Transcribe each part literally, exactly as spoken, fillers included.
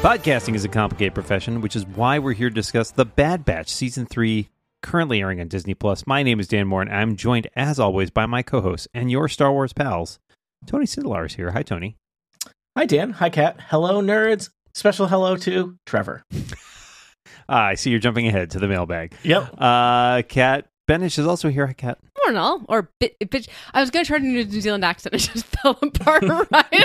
Podcasting is a complicated profession, which is why we're here to discuss The Bad Batch, Season three, currently airing on Disney plus. My name is Dan Moore, and I'm joined, as always, by my co-host and your Star Wars pals. Tony Sidlar is here. Hi, Tony. Hi, Dan. Hi, Kat. Hello, nerds. Special hello to Trevor. Ah, I see you're jumping ahead to the mailbag. Yep. Uh, Kat Benish is also here. Hi, Kat. Morning, all. Or bit, bitch. I was going to try to do a New Zealand accent. It just fell apart right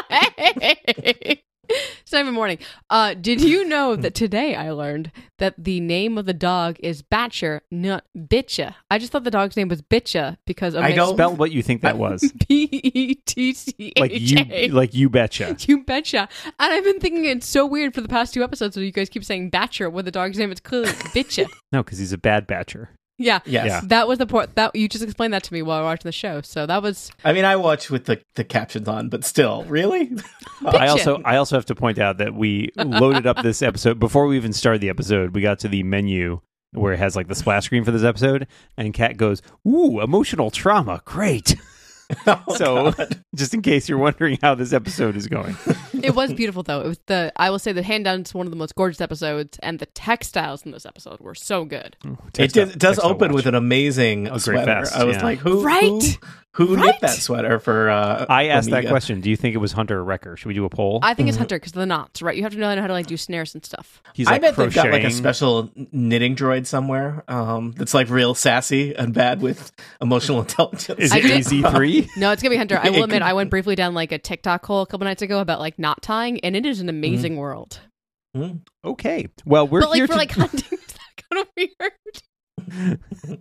away. It's not even morning. Uh, did you know that today I learned that the name of the dog is Batcher, not Bitcha? I just thought the dog's name was Bitcha because of I go- Spell what you think that was. B E T C H A. Like you, like you betcha. You betcha. And I've been thinking it's so weird for the past two episodes where you guys keep saying Batcher when the dog's name is clearly Bitcha. No, because he's a bad batcher. Yeah. Yes. Yeah. That was the point. That you just explained that to me while I was watching the show. So that was. I mean, I watch with the, the captions on, but still, really? I also I also have to point out that we loaded up this episode before we even started the episode. We got to the menu where it has like the splash screen for this episode, and Kat goes, "Ooh, emotional trauma, great." Oh, So, God. just in case you're wondering how this episode is going, It was beautiful, though. It was the. I will say that hand down, it's one of the most gorgeous episodes, and the textiles in this episode were so good. It, Textile- does, it does textile open watch. with an amazing A great sweater. vest, I was yeah. like, who, Right? who, who Right? knit that sweater for uh, I asked Omega? that question. Do you think it was Hunter or Wrecker? Should we do a poll? I think it's Hunter because of the knots, right? You have to know how to like do snares and stuff. He's I like bet they've got like a crocheting. special knitting droid somewhere um, that's like real sassy and bad with emotional intelligence. Is I it did- A Z three? No, it's gonna be Hunter. I It will admit, could- I went briefly down like a TikTok hole a couple nights ago about like knot tying, and it is an amazing world. Mm. Okay. Well, we're but like here for to. like hunting, it's kind of weird.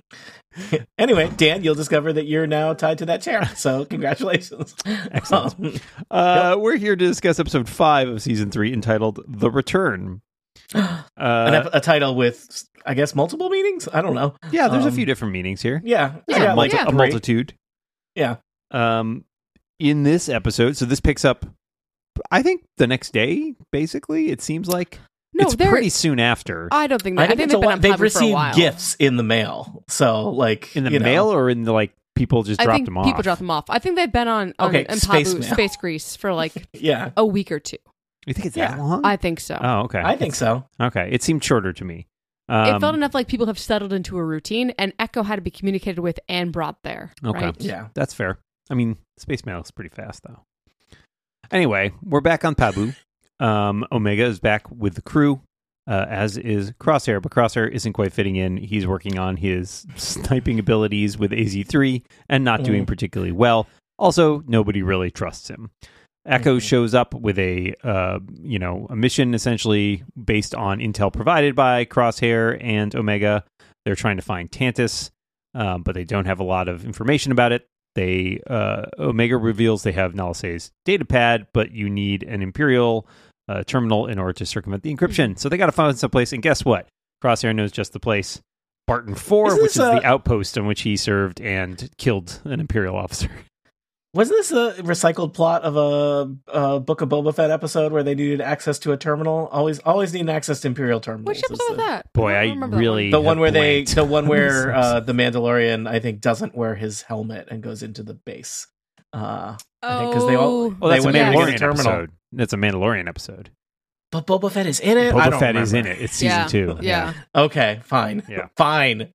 Anyway, Dan, you'll discover that you're now tied to that chair. So congratulations. Excellent. Um, Uh, We're here to discuss episode five of season three, entitled "The Return." Uh, an ep- a title with, I guess, multiple meanings? I don't know. yeah, there's a um, few different meanings here. Yeah. Yeah, I got, Multi- yeah. a multitude. Yeah. Um, in this episode, so this picks up, I think, the next day. Basically, it seems like No, it's they're- pretty soon after. I don't think. I That, I think, think it's they've a been lot- on they've Pabu for a received while. gifts in the mail. So, like, in the you know. mail, or in the like people just I dropped think them off. people drop them off. I think they've been on, on Okay, in space Pabu, mail. Space Grease for like Yeah, a week or two. You think it's Yeah. that long? I think so. oh, okay. I think so. Okay, it seemed shorter to me. Um, it felt enough like people have settled into a routine, and Echo had to be communicated with and brought there. Okay. Right? Yeah. That's fair. I mean, space mail is pretty fast, though. Anyway, we're back on Pabu. Um, Omega is back with the crew, uh, as is Crosshair, but Crosshair isn't quite fitting in. He's working on his sniping abilities with A Z three and not doing Mm. particularly well. Also, nobody really trusts him. Echo Mhm. shows up with a, uh, you know, a mission essentially based on intel provided by Crosshair and Omega. They're trying to find Tantus, um, but they don't have a lot of information about it. They uh, Omega reveals they have Nalisay's data pad, but you need an Imperial uh, terminal in order to circumvent the encryption. So they got to find some place, and guess what? Crosshair knows just the place. Barton four, Is which this is a- the outpost on which he served and killed an Imperial officer. Wasn't this a recycled plot of a, a Book of Boba Fett episode where they needed access to a terminal? Always, always need access to Imperial terminals. Which is episode was the- that? Boy, don't I remember that really- The one where they, blanked. the one where I'm so uh, the Mandalorian, I think, doesn't wear his helmet and goes into the base. Uh, I think because they all, Oh. Well, they that's a went in to get a Mandalorian terminal. episode. That's a Mandalorian episode. But Boba Fett is in it. I Boba don't Fett is in remember. it. It's season Yeah. two. Yeah. Okay, fine. Yeah. Fine.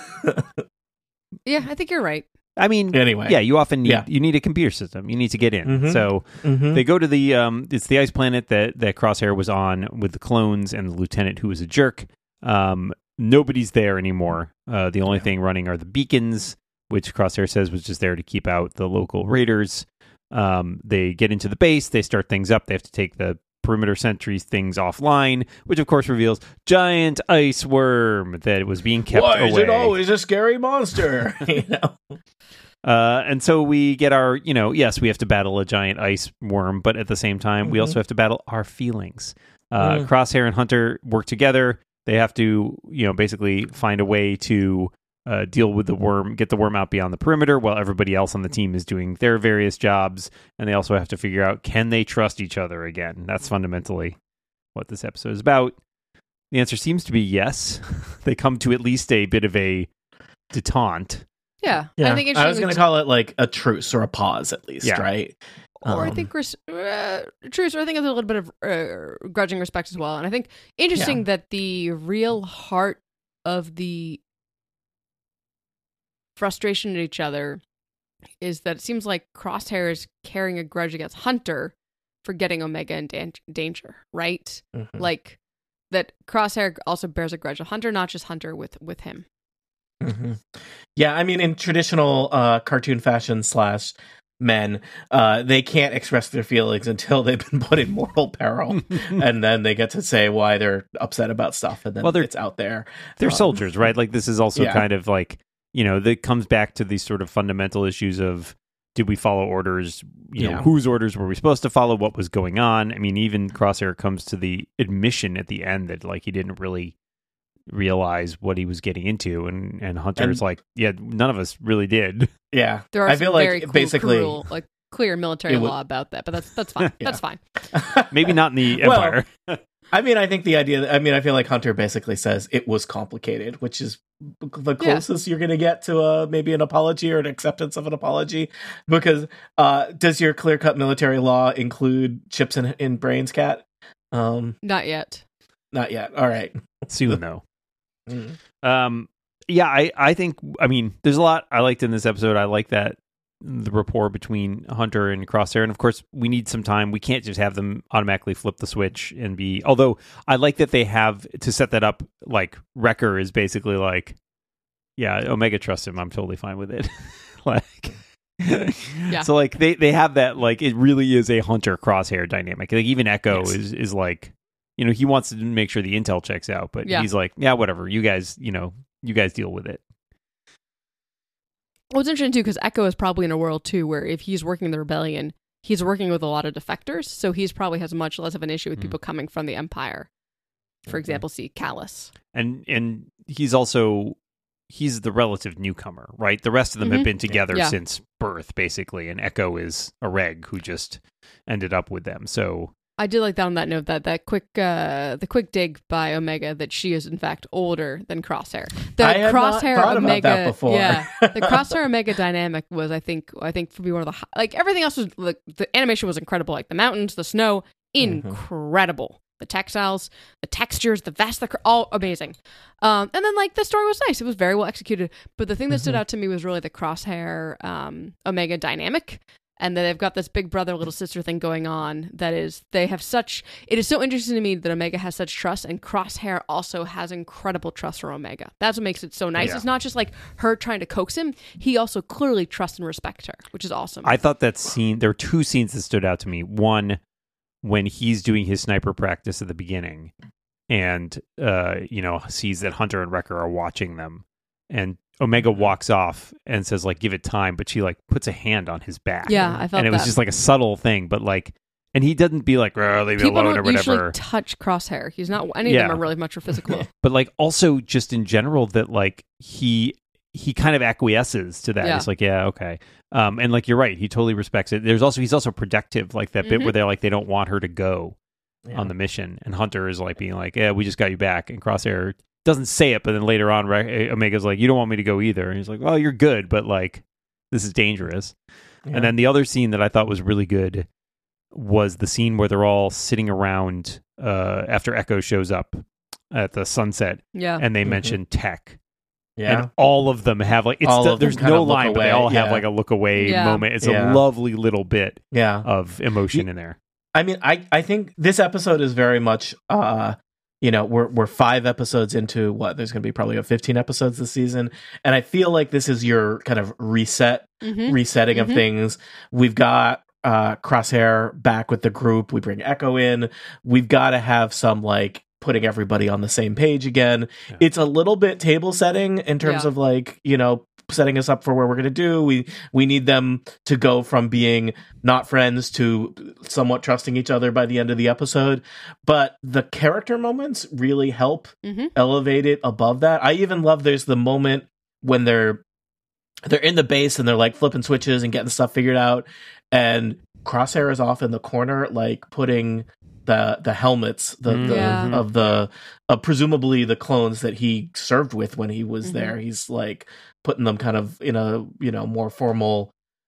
Yeah, I think you're right. I mean, Anyway. yeah, you often need Yeah. you need a computer system. You need to get in. Mhm. So Mhm. they go to the um, it's the ice planet that that Crosshair was on with the clones and the lieutenant who was a jerk. Um, nobody's there anymore. Uh, the only Yeah. thing running are the beacons, which Crosshair says was just there to keep out the local raiders. Um, they get into the base. They start things up. They have to take the perimeter sentries things offline, which of course reveals giant ice worm that was being kept Why away. is it always a scary monster? You know? Uh, and so we get our, you know, yes, we have to battle a giant ice worm, but at the same time, we Mhm. also have to battle our feelings. Uh, Mm. Crosshair and Hunter work together. They have to, you know, basically find a way to uh, deal with the worm, get the worm out beyond the perimeter while everybody else on the team is doing their various jobs. And they also have to figure out, can they trust each other again? That's fundamentally what this episode is about. The answer seems to be yes. They come to at least a bit of a detente. Yeah. Yeah. I think I was interesting going to call it like a truce or a pause at least, Yeah. right? Or I Um, think res- uh, truce, or I think there's a little bit of uh, grudging respect as well. And I think interesting Yeah. that the real heart of the frustration at each other is that it seems like Crosshair is carrying a grudge against Hunter for getting Omega in dan- danger, right? mhm. Like that Crosshair also bears a grudge of Hunter, not just Hunter with with him. hmm Yeah, I mean, in traditional uh, cartoon fashion slash men, uh, they can't express their feelings until they've been put in mortal peril, and then they get to say why they're upset about stuff, and then Well, they're- it's out there. They're Um, soldiers, right? Like this is also yeah. kind of like, you know, that comes back to these sort of fundamental issues of did we follow orders? You know, Yeah. whose orders were we supposed to follow? What was going on? I mean, even Crosshair comes to the admission at the end that like he didn't really realize what he was getting into, and and Hunter's And- like, yeah, none of us really did. Yeah, There are I some feel like very cool, basically, cruel, like clear military It would- law about that, but that's that's fine. Yeah. That's fine. Maybe not in the Well, Empire. I mean, I think the idea. I mean, I feel like Hunter basically says it was complicated, which is the closest you're going to get to a maybe an apology or an acceptance of an apology. Because uh, does your clear cut military law include chips in, in brains, Cat? Um, Not yet. not yet. All right. Soon though. Mm. Um, yeah, I, I think, I mean, there's a lot I liked in this episode. I like that the rapport between Hunter and Crosshair. And of course, we need some time. We can't just have them automatically flip the switch and be, although I like that they have to set that up. Like Wrecker is basically like, yeah, Omega trusts him. I'm totally fine with it. like, Yeah. So like they, they have that, like, it really is a Hunter Crosshair dynamic. Like even Echo Yes. is, is like, you know, he wants to make sure the intel checks out, but Yeah. he's like, yeah, whatever. You guys, you know, you guys deal with it. Well, it's interesting too because Echo is probably in a world too where if he's working the rebellion, he's working with a lot of defectors, so he's probably has much less of an issue with Mm. people coming from the Empire. For Mhm. example, see Callus. And and he's also he's the relative newcomer, right? The rest of them have Mhm. been together Yeah. since birth, basically, and Echo is a reg who just ended up with them. So I did like that on that note that that quick uh the quick dig by Omega that she is in fact older than Crosshair. The I had not Crosshair thought about Omega that before. yeah, the Crosshair Omega dynamic was I think I think for me one of the hi- like everything else was like the animation was incredible, like the mountains, the snow, Mhm. incredible. The textiles, the textures, the vest, the cr- all amazing. Um, and then like the story was nice; it was very well executed. But the thing that stood Mhm. out to me was really the Crosshair um, Omega dynamic, and that they've got this big brother little sister thing going on. That is, they have such. It is so interesting to me that Omega has such trust, and Crosshair also has incredible trust for Omega. That's what makes it so nice. Yeah. It's not just like her trying to coax him; he also clearly trusts and respects her, which is awesome. I thought that scene, there were two scenes that stood out to me. One, when he's doing his sniper practice at the beginning and, uh, you know, sees that Hunter and Wrecker are watching them. And Omega walks off and says, like, give it time. But she, like, puts a hand on his back. yeah, I felt And it was that. just like a subtle thing. But, like, and he doesn't be like, oh, leave it People alone or don't usually whatever. touch Crosshair. He's not. Any of Yeah. them are really much for physical. But, like, also just in general that, like, he he kind of acquiesces to that. Yeah. It's like, yeah, okay. Um, and like, you're right. He totally respects it. There's also, he's also protective, like that bit Mhm. where they're like, they don't want her to go Yeah. on the mission. And Hunter is like being like, yeah, we just got you back. And Crosshair doesn't say it, but then later on, Re- Omega's like, you don't want me to go either. And he's like, well, you're good, but like, this is dangerous. Yeah. And then the other scene that I thought was really good was the scene where they're all sitting around uh, after Echo shows up at the sunset Yeah. and they Mhm. mention tech. yeah. And all of them have like, it's All the, of them there's kind no of look line, but they away, all have yeah. like a look away Yeah. moment. It's Yeah. a lovely little bit yeah. of emotion in there. I mean, I, I think this episode is very much, uh, you know, we're we're five episodes into what there's going to be probably about fifteen episodes this season, and I feel like this is your kind of reset, Mhm. resetting Mhm. of things. We've got uh, Crosshair back with the group. We bring Echo in. We've got to have some like putting everybody on the same page again. Yeah. It's a little bit table setting in terms Yeah. of like, you know, setting us up for where we're going to do. We we need them to go from being not friends to somewhat trusting each other by the end of the episode. But the character moments really help Mhm. elevate it above that. I even love there's the moment when they're they're in the base and they're like flipping switches and getting stuff figured out, and Crosshair is off in the corner like putting the the helmets the, the Yeah. of the uh, presumably the clones that he served with when he was Mhm. there. He's like putting them kind of in a, you know, more formal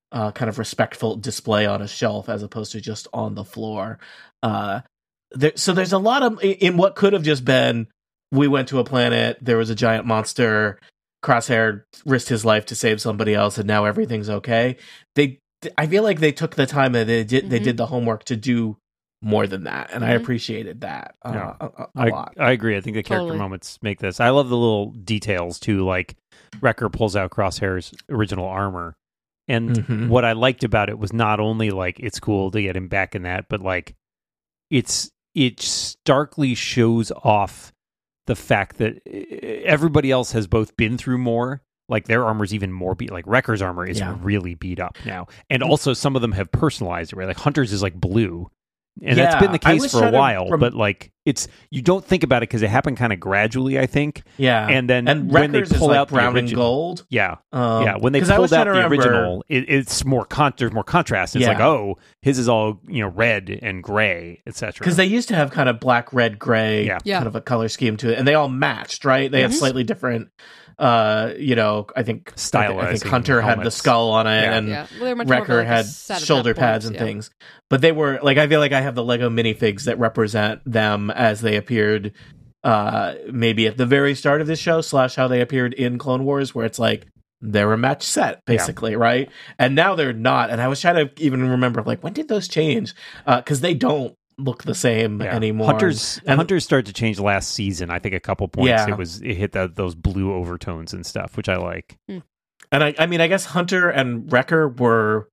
uh, kind of respectful display on a shelf as opposed to just on the floor. Uh, there, so there's a lot of in what could have just been, we went to a planet, there was a giant monster, Crosshair risked his life to save somebody else, and now everything's okay. They, I feel like they took the time and they did, mm-hmm. they did the homework to do more than that, and mm-hmm. I appreciated that uh, yeah. a, a, a I, lot. I agree. I think the character totally. moments make this. I love the little details too, like Wrecker pulls out Crosshair's original armor, and mm-hmm. what I liked about it was not only like it's cool to get him back in that, but like it's it starkly shows off the fact that everybody else has both been through more. Like their armor's even more beat. Like Wrecker's armor is yeah. really beat up now, and also some of them have personalized it. Right, like Hunter's is like blue. And yeah, that's been the case for a while, rem- but like it's you don't think about it because it happened kind of gradually, I think. Yeah, and then and when Wreckers they pull is like out brown the and original, gold, yeah, um, yeah, when they pulled out the remember, original, it, it's more con- there's more contrast. It's yeah. like oh, his is all you know red and gray, et cetera. Because they used to have kind of black, red, gray, yeah. kind of a color scheme to it, and they all matched, right? They mm-hmm. have slightly different. Uh, you know, I think style. I, I think Hunter helmets. had the skull on it, yeah. and yeah. Well, Wrecker like had shoulder pads and yeah. things. But they were like, I feel like I have the Lego minifigs that represent them as they appeared, uh, maybe at the very start of this show slash how they appeared in Clone Wars, where it's like they're a match set basically, yeah. right? And now they're not. And I was trying to even remember, like, when did those change? Because uh, they don't look the same yeah. anymore. Hunters and, Hunters started to change last season. I think a couple points yeah. it was it hit the, those blue overtones and stuff, which I like. And I, I mean, I guess Hunter and Wrecker were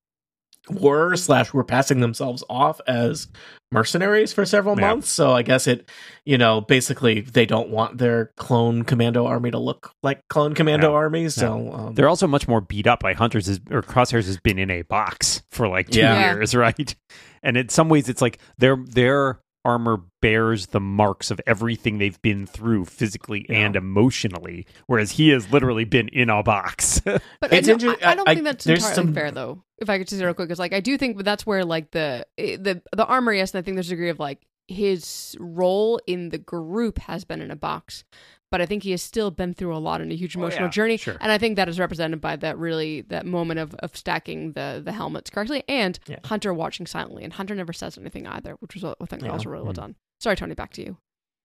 were slash were passing themselves off as mercenaries for several yeah. months. So I guess it, you know, basically they don't want their clone commando army to look like clone commando yeah. armies. So yeah. um, they're also much more beat up. Like Hunters is, or Crosshairs has been in a box for like two yeah. years, right? And in some ways, it's like their their armor bears the marks of everything they've been through physically yeah. and emotionally, whereas he has literally been in a box. But it's I, inter- I, I don't I, think that's I, entirely some... fair, though. If I could just say real quick, because like I do think that's where like the the the armor, yes, and I think there's a degree of like his role in the group has been in a box. But I think he has still been through a lot in a huge emotional oh, yeah, journey. Sure. And I think that is represented by that really, that moment of, of stacking the, the helmets correctly and yeah. Hunter watching silently. And Hunter never says anything either, which was, I think, yeah. also really well mm-hmm. done. Sorry, Tony, back to you.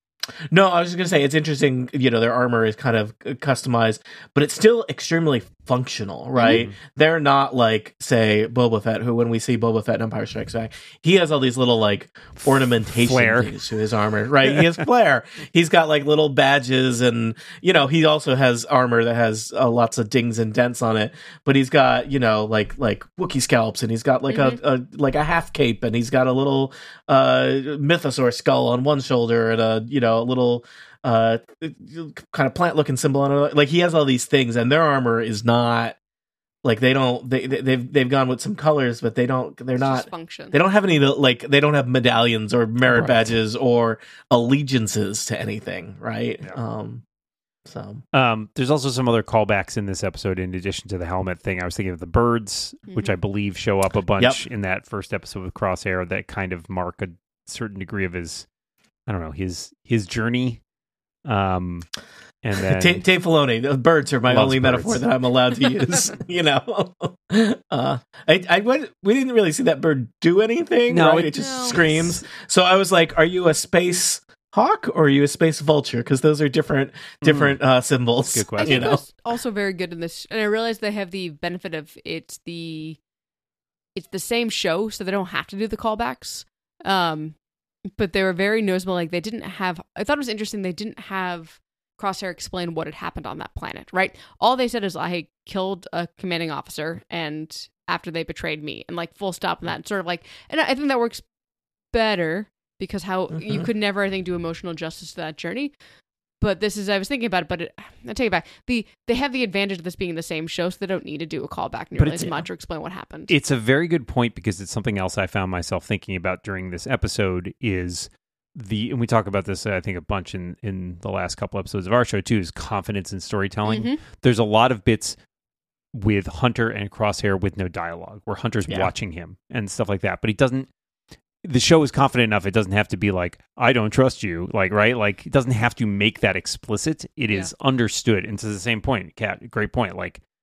No, I was just going to say, it's interesting, you know, their armor is kind of customized, but it's still extremely functional, right? Mm-hmm. They're not like, say, Boba Fett, who when we see Boba Fett in Empire Strikes Back, he has all these little, like, ornamentation Flare. things to his armor, right? He has flair. He's got, like, little badges, and, you know, he also has armor that has uh, lots of dings and dents on it, but he's got, you know, like, like Wookiee scalps, and he's got, like, mm-hmm. a, a, like, a half cape, and he's got a little uh, mythosaur skull on one shoulder, and a, you know, a little uh kind of plant looking symbol on it. Like he has all these things, and their armor is not like they don't they they've they've gone with some colors, but they don't they're it's not function. They don't have any like they don't have medallions or merit right. badges or allegiances to anything, right? Yeah. Um so um there's also some other callbacks in this episode in addition to the helmet thing. I was thinking of the birds, mm-hmm. which I believe show up a bunch yep. in that first episode with Crosshair that kind of mark a certain degree of his I don't know, his his journey. Um, and then Dave, Dave Filoni, the birds are my only birds. metaphor that I'm allowed to use. You know, uh, I, I went, we didn't really see that bird do anything. No, right? it, it just no. screams. So I was like, "Are you a space hawk or are you a space vulture?" Because those are different different mm. uh, symbols. Good question. I think you know? that's also very good in this, and I realize they have the benefit of it's the it's the same show, so they don't have to do the callbacks. Um, but they were very noticeable. Like they didn't have. I thought it was interesting. They didn't have Crosshair explain what had happened on that planet. Right. All they said is I killed a commanding officer, and after they betrayed me, and like full stop on that. And sort of like, and I think that works better because how mm-hmm. you could never, I think, do emotional justice to that journey. But this is, I was thinking about it, but it, I take it back. The they have the advantage of this being the same show, so they don't need to do a callback nearly as much or explain what happened. It's a very good point because it's something else I found myself thinking about during this episode is the, and we talk about this, I think, a bunch in, in the last couple episodes of our show too, is confidence in storytelling. Mm-hmm. There's a lot of bits with Hunter and Crosshair with no dialogue, where Hunter's yeah. watching him and stuff like that, but he doesn't, the show is confident enough. It doesn't have to be like, I don't trust you. Like, right. Like it doesn't have to make that explicit. It yeah. is understood. And to the same point, Kat, great point. Like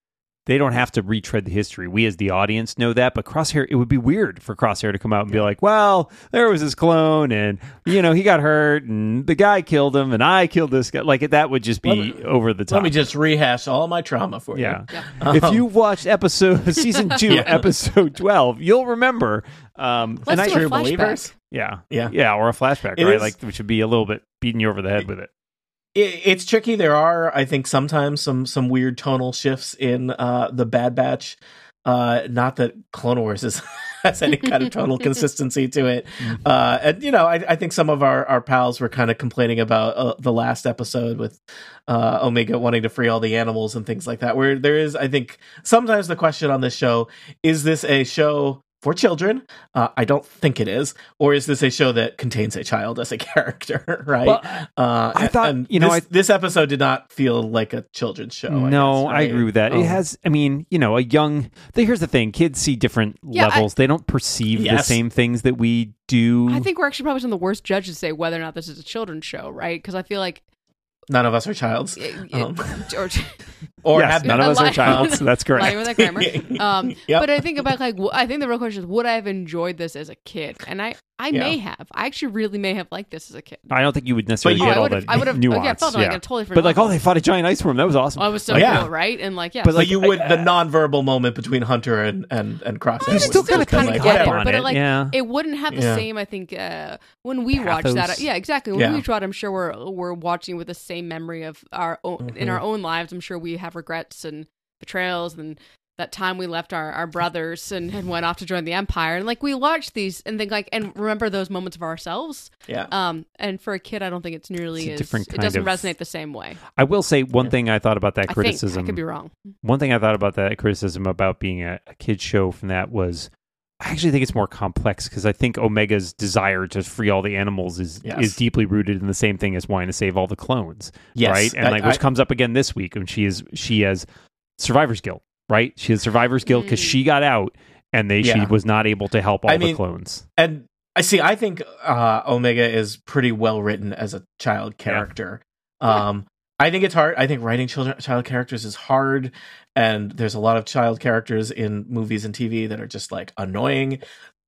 they don't have to retread the history. We as the audience know that, but Crosshair, it would be weird for Crosshair to come out and be like, well, there was this clone and, you know, he got hurt and the guy killed him and I killed this guy. Like, that would just be me, over the top. Let me just rehash all my trauma for yeah. you. Yeah. If you watched episode season two, yeah. episode twelve, you'll remember. Um, Let's and do I, a flashback. Believers? Yeah. Yeah. Yeah, or a flashback, It right? is, like, which would be a little bit beating you over the head with it. it. It's tricky. There are, I think, sometimes some some weird tonal shifts in uh, the Bad Batch. Uh, not that Clone Wars is, has any kind of tonal consistency to it. Uh, and, you know, I, I think some of our, our pals were kind of complaining about uh, the last episode with uh, Omega wanting to free all the animals and things like that, where there is, I think, sometimes the question on this show, is this a show for children? Uh, I don't think it is. Or is this a show that contains a child as a character, right? Well, uh, I thought, and you know, this, I, this episode did not feel like a children's show. I no, guess, right? I agree with that. Um, it has, I mean, you know, a young, the, here's the thing, kids see different Yeah, levels. I, they don't perceive yes. the same things that we do. I think we're actually probably some of the worst judges to say whether or not this is a children's show, right? Because I feel like none of us are childs. it, it, Um, or, or yes, have none been. of us are Lying- childs. That's lying correct. with that grammar. Um, Yep. But I think about like, w- I think the real question is, would I have enjoyed this as a kid? And I, I Yeah. may have. I actually really may have liked this as a kid. I don't think you would necessarily But you- get I all would've- the I would have. nuance. Yeah, I felt yeah. like a totally different. But like, level. oh, they fought a giant ice worm. That was awesome. Oh, it was so Oh, yeah. cool, right? And like, yeah, But, But like, you I- would the nonverbal moment between Hunter and and and Crosshair. You was still just kinda kind like, of get it, whatever. on but it, it, like yeah. it wouldn't have the Yeah. same. I think uh, when we watched that, Pathos. yeah, exactly. When Yeah. we watched it, I'm sure we're we're watching with the same memory of our own, in our own lives. I'm sure we have regrets and betrayals and that time we left our, our brothers and, and went off to join the Empire. And like we watch these and think like and remember those moments of ourselves. Yeah. Um, and for a kid, I don't think it's nearly It's a as different it kind doesn't of- resonate the same way. I will say one Yeah. thing I thought about that I criticism. think I could be wrong. One thing I thought about that criticism about being a, a kid's show from that was I actually think it's more complex because I think Omega's desire to free all the animals is Yes. is deeply rooted in the same thing as wanting to save all the clones. Yes. Right? And I- like which I- comes up again this week when she is she has survivor's guilt, right? She has survivor's guilt because Mm. she got out and they she Yeah. was not able to help all I the mean, clones. And I see. I think uh, Omega is pretty well written as a child character. Um, I think it's hard. I think writing children child characters is hard, and there's a lot of child characters in movies and T V that are just like annoying.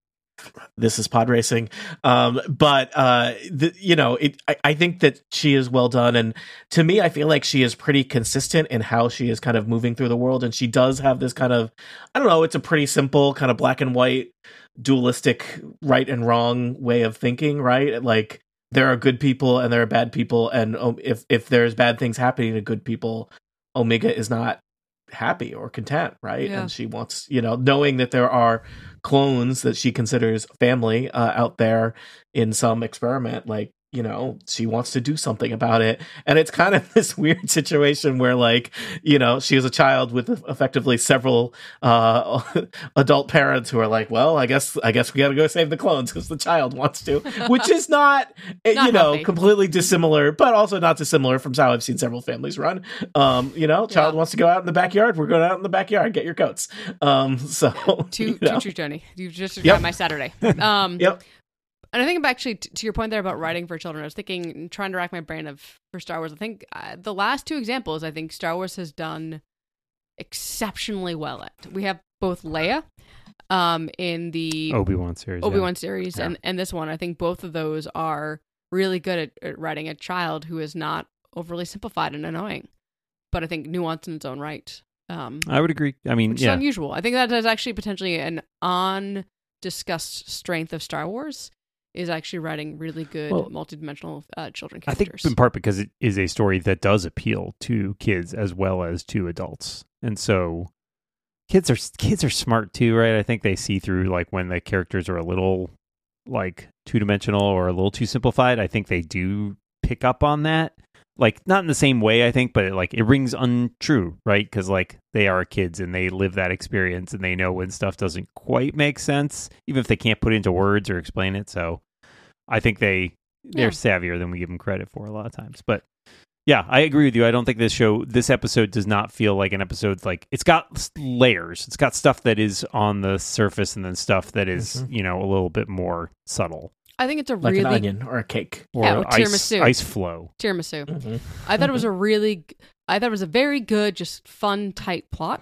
This is pod racing, um, but uh, the, you know, it. I, I think that she is well done, and to me, I feel like she is pretty consistent in how she is kind of moving through the world, and she does have this kind of, I don't know, it's a pretty simple kind of black and white, dualistic right and wrong way of thinking, right? Like there are good people and there are bad people, and um, if if there's bad things happening to good people, Omega is not happy or content, right? Yeah. And she wants, you know, knowing that there are clones that she considers family uh, out there in some experiment, like, you know, she wants to do something about it. And it's kind of this weird situation where, like, you know, she is a child with effectively several uh, adult parents who are like, well, I guess I guess we got to go save the clones because the child wants to, which is not, Not you know, healthy. completely dissimilar, but also not dissimilar from how I've seen several families run. Um, you know, child Yeah. wants to go out in the backyard. We're going out in the backyard. Get your coats. Um, so, Too, you too know. true, Tony. You just described Yep. my Saturday. Um, Yep. And I think actually t- to your point there about writing for children, I was thinking, trying to rack my brain of for Star Wars. I think uh, the last two examples, I think Star Wars has done exceptionally well at. We have both Leia, um, in the Obi-Wan series. Obi Wan yeah. series, Yeah. and and this one. I think both of those are really good at, at writing a child who is not overly simplified and annoying, but I think nuanced in its own right. Um, I would agree. I mean, which yeah. is unusual. I think that is actually potentially an undiscussed strength of Star Wars, is actually writing really good Well, multidimensional uh, children I characters. think in part because it is a story that does appeal to kids as well as to adults, and so kids are kids are smart too, right? I think they see through like when the characters are a little like two dimensional or a little too simplified. I think they do pick up on that, like not in the same way, I think, but it, like it rings untrue, right? Because like they are kids and they live that experience and they know when stuff doesn't quite make sense, even if they can't put it into words or explain it. So I think they they're Yeah. savvier than we give them credit for a lot of times. But yeah, I agree with you. I don't think this show, this episode does not feel like an episode. Like it's got layers. It's got stuff that is on the surface and then stuff that is, Mhm. you know, a little bit more subtle. I think it's a Like really an onion or a cake. Or Yeah, or ice, tiramisu. ice flow. tiramisu. Mhm. I thought it was a really, g- I thought it was a very good, just fun, tight plot.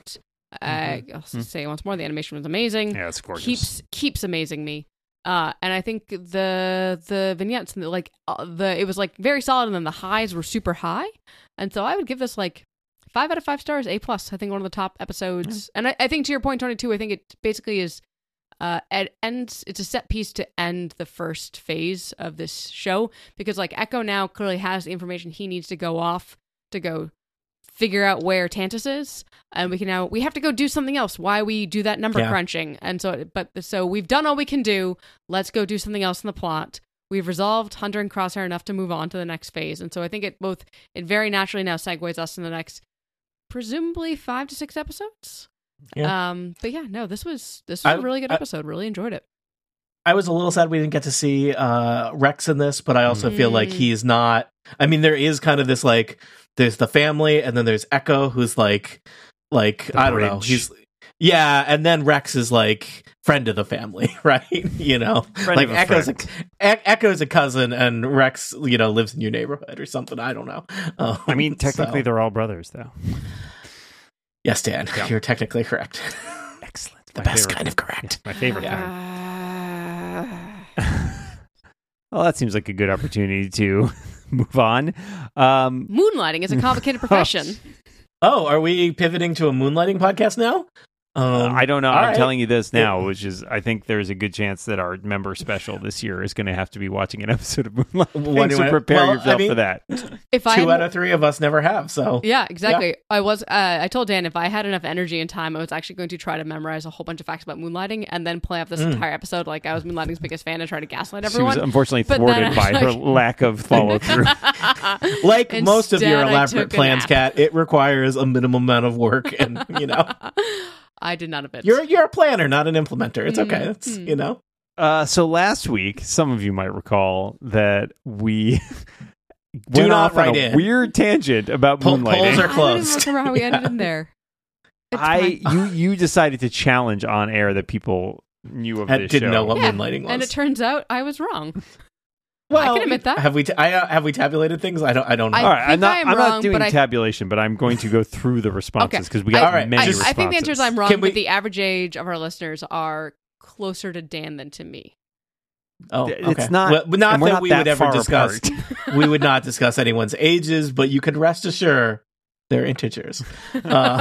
Mm-hmm. I'll mm-hmm. say once more, the animation was amazing. Yeah, it's gorgeous. Keeps keeps amazing me. Uh, and I think the the vignettes, like uh, the it was like very solid, and then the highs were super high, and so I would give this like five out of five stars, A plus. I think one of the top episodes, yeah. and I, I think to your point, Tony, too. I think it basically is uh, it ends. It's a set piece to end the first phase of this show because like Echo now clearly has the information he needs to go off to go figure out where Tantus is, and we can now we have to go do something else. Why we do that number yeah. crunching, and so but so we've done all we can do. Let's go do something else in the plot. We've resolved Hunter and Crosshair enough to move on to the next phase, and so I think it both it very naturally now segues us in the next presumably five to six episodes. Yeah. Um, but yeah, no, this was this was I, a really good episode. I, really enjoyed it. I was a little sad we didn't get to see uh, Rex in this, but I also mm. feel like he's not. I mean, there is kind of this like. There's the family, and then there's Echo, who's like, like I don't know, he's yeah, and then Rex is like friend of the family, right? You know, friend like a Echo's friend. a e- Echo's a cousin, and Rex, you know, lives in your neighborhood or something. I don't know. Um, I mean, technically, so. they're all brothers, though. Yes, Dan, yeah. You're technically correct. Excellent, the my best favorite. kind of correct. My favorite yeah. kind. Well, that seems like a good opportunity to move on. Um, Moonlighting is a complicated profession. Oh, are we pivoting to a moonlighting podcast now? Um, I don't know. I'm right. telling you this now, which is, I think there's a good chance that our member special this year is going to have to be watching an episode of Moonlighting. So prepare well, yourself I mean, for that. If Two I had, out of three of us never have. So yeah, exactly. Yeah. I was. Uh, I told Dan if I had enough energy and time, I was actually going to try to memorize a whole bunch of facts about Moonlighting and then play off this mm. entire episode like I was Moonlighting's biggest fan and try to gaslight everyone. She was unfortunately thwarted by like, her lack of follow through. Like Instead, most of your elaborate plans, Kat, it requires a minimum amount of work, and you know. I did not a bit. You're you're a planner, not an implementer. It's okay. Mm-hmm. It's you know. Uh, so last week, some of you might recall that we do went not off on a in. weird tangent about Pol- moonlighting. Polls are closed. I don't even remember how we ended yeah. in there. It's I fine. you you decided to challenge on air that people knew of I this didn't show. know what yeah. moonlighting was, and it turns out I was wrong. Well, I can admit that. Have we? T- I, uh, have we tabulated things? I don't. I don't know. I all right, I'm not. I'm, I'm wrong, not doing but tabulation, I... but I'm going to go through the responses because okay. we got all right. many I, responses. I think the answer is I'm wrong, we... but the average age of our listeners are closer to Dan than to me. Oh, okay. It's not. Well, not that not we that would ever discuss. apart. We would not discuss anyone's ages, but you could rest assured they're integers. Uh,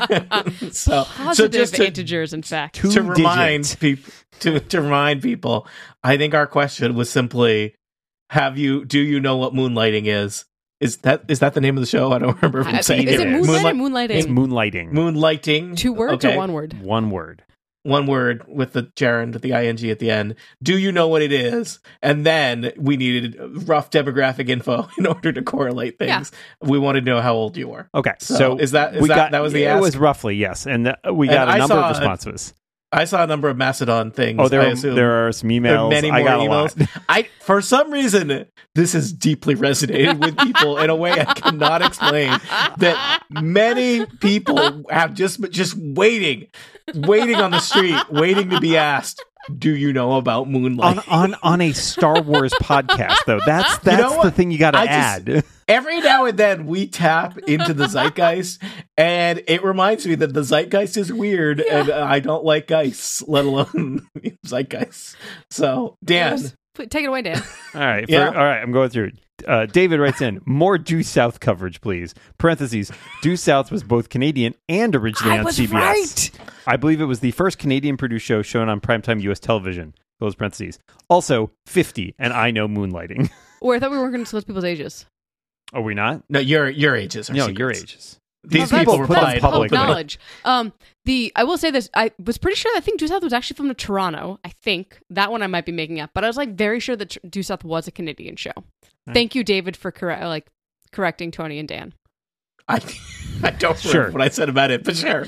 so, Positive so just to, integers, in fact. To remind people, to to remind people, I think our question was simply. Have you? Do you know what moonlighting is? Is that is that the name of the show? I don't remember if I'm saying is it. Is it moonlighting? Moonlighting. It's moonlighting. Moonlighting. Two words okay. or one word? One word. One word with the gerund, the ing at the end. Do you know what it is? And then we needed rough demographic info in order to correlate things. Yeah. We wanted to know how old you were. Okay, so, so is that is we that got, that was the it ask? was roughly yes, and the, we got and a number of saw, responses. I saw a number of Mastodon things. Oh, there, I are, assume. there are some emails. There are many more I got emails. A lot. I, for some reason, this has deeply resonated with people in a way I cannot explain. That many people have just just waiting, waiting on the street, waiting to be asked. Do you know about Moonlight? On, on on a Star Wars podcast, though. That's that's you know the thing you got to add. Just, every now and then we tap into the zeitgeist, and it reminds me that the zeitgeist is weird, yeah. and I don't like geists, let alone zeitgeist. So, Dan. Yes. Take it away, Dan. All right. For, yeah. All right, I'm going through it. Uh, David writes in, more Due South coverage, please. Parentheses, Due South was both Canadian and originally I on was C B S. Right. I believe it was the first Canadian-produced show shown on primetime U S television. Close parentheses. Also, fifty, and I know moonlighting. Or I thought we weren't going to disclose people's ages. Are we not? No, your your ages are No, secrets. your ages. These well, people that's, replied that's public publicly. knowledge. Um, the I will say this: I was pretty sure that I think Due South was actually from Toronto. I think that one I might be making up, but I was like very sure that Due South was a Canadian show. Right. Thank you, David, for correct like correcting Tony and Dan. I I don't sure. remember what I said about it, but sure,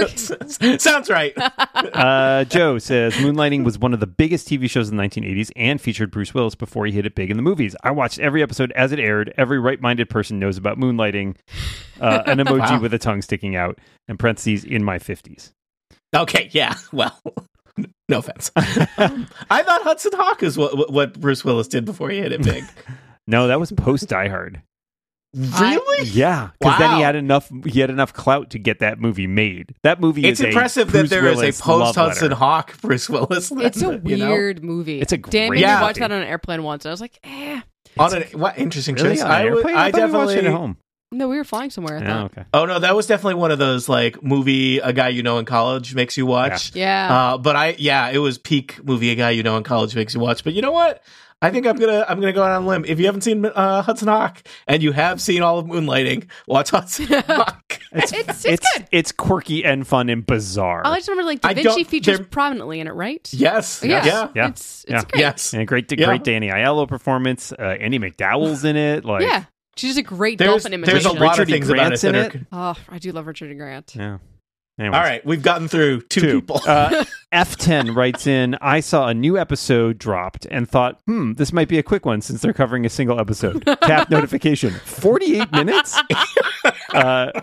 sounds right. uh, Joe says Moonlighting was one of the biggest T V shows in the nineteen eighties and featured Bruce Willis before he hit it big in the movies. I watched every episode as it aired. Every right-minded person knows about Moonlighting. Uh, an emoji wow. with a tongue sticking out, and parentheses in my fifties. Okay, yeah, well, no offense. um, I thought Hudson Hawk is what what Bruce Willis did before he hit it big. No, that was post Die Hard. Really? Yeah, because then he Wow. had enough. He had enough clout to get that movie made. That movie It's is impressive a that Bruce there Willis is a post love Hudson letter. Hawk Bruce Willis. It's a you know? weird movie. It's a Dan great made me Yeah. watch that on an airplane once, and I was like, eh. On an, what interesting Really? choice. On an I, would, airplane? I thought we watched definitely. it at home. No, we were flying somewhere. I Yeah, thought. okay. Oh no, that was definitely one of those like movie a guy you know in college makes you watch. Yeah. Uh, but I yeah, it was peak movie a guy you know in college makes you watch. But you know what? I think I'm gonna I'm gonna go out on a limb. If you haven't seen uh, Hudson Hawk and you have seen all of Moonlighting, watch Hudson Hawk. It's, it's, It's good. it's quirky and fun and bizarre. I just remember like Da I Vinci don't- features they're- prominently in it, right? Yes. Yeah. Yeah. Yeah. It's, it's Yeah. great. Yes. and great, Yeah. great Danny Aiello performance. Uh, Andy McDowell's in it. Like, Yeah. She's a great There's dolphin there's imitation. a lot Richard of E. things about it Grant's that in are. it. Oh, I do love Richard E. Grant. yeah. Anyways. All right, we've gotten through two, Two. people. uh, F ten writes in, I saw a new episode dropped and thought, hmm, this might be a quick one since they're covering a single episode. Tap notification. forty-eight minutes? Uh,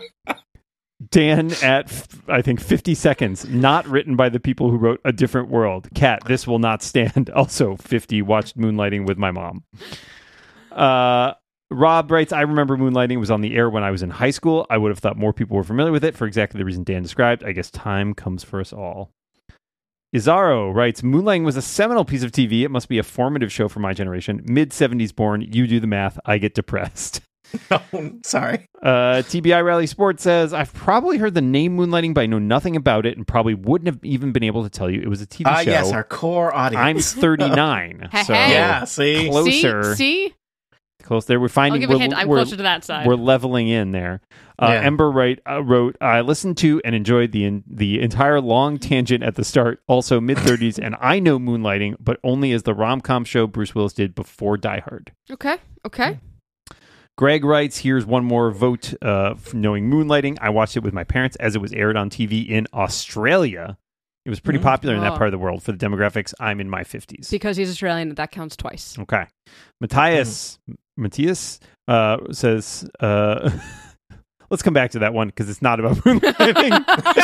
Dan at, f- I think, fifty seconds. Not written by the people who wrote A Different World. Cat, this will not stand. Also, fifty, watched Moonlighting with my mom. Uh... Rob writes, I remember Moonlighting was on the air when I was in high school. I would have thought more people were familiar with it for exactly the reason Dan described. I guess time comes for us all. Izaro writes, Moonlighting was a seminal piece of T V. It must be a formative show for my generation. mid-seventies born. You do the math. I get depressed. Oh, sorry. Uh, T B I Rally Sports says, I've probably heard the name Moonlighting, but I know nothing about it and probably wouldn't have even been able to tell you it was a T V Ah, show. yes, our core I'm audience. thirty-nine. so Hey. Yeah, see? closer. See? See? Close there. We're I'll finding give a we're, hint. I'm we're- closer to that side. We're leveling in there. Uh, Yeah. Ember write, uh, wrote, I listened to and enjoyed the in, the entire long tangent at the start, also mid-thirties, and I know Moonlighting, but only as the rom-com show Bruce Willis did before Die Hard. Okay. Okay. Greg writes, here's one more vote uh, for knowing Moonlighting. I watched it with my parents as it was aired on T V in Australia. It was pretty Mhm. popular in that Oh. part of the world. For the demographics, I'm in my fifties. Because he's Australian, that counts twice. Okay. Matthias Matthias uh, says, uh, let's come back to that one because it's not about moonlighting.